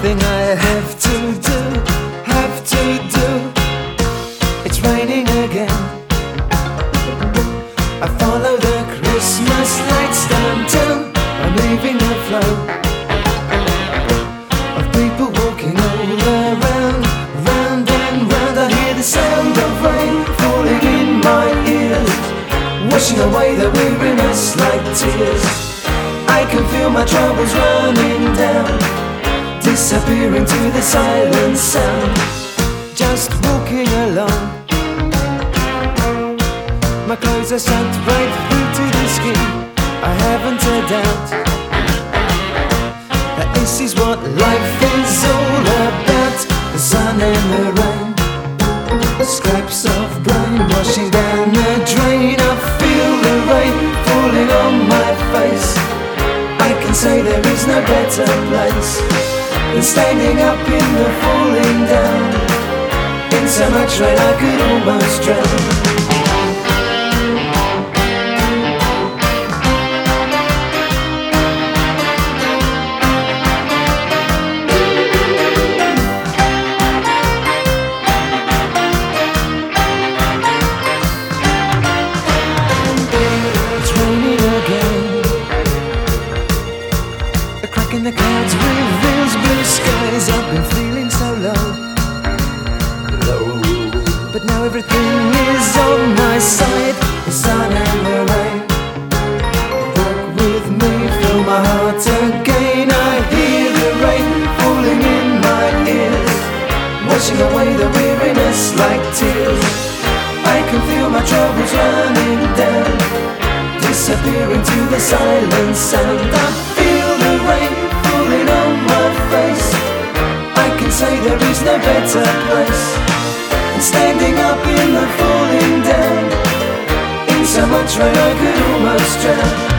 thing I have to do, have to do. It's raining again. I follow the Christmas lights downtown. I'm leaving the flow of people walking all around, round and round. I hear the sound of rain falling in my ears, washing away the weariness like tears. I can feel my troubles running down, disappearing to the silent sound. Just walking along, my clothes are soaked right through to the skin. I haven't a doubt that this is what life is all about. The sun and the rain, scraps of brain washing down the drain. I feel the rain falling on my face. I can say there is no better place than standing up in the falling down. In so much rain I could almost drown. In the clouds reveals blue skies. I've been feeling so low, low, but now everything is on my side. The sun and the rain walk with me, fill my heart again. I hear the rain falling in my ears, washing away the weariness like tears. I can feel my troubles running down, disappearing to the silent sound. I feel the rain falling on my face. I can say there is no better place than standing up in the falling down. In so much rain I could almost drown.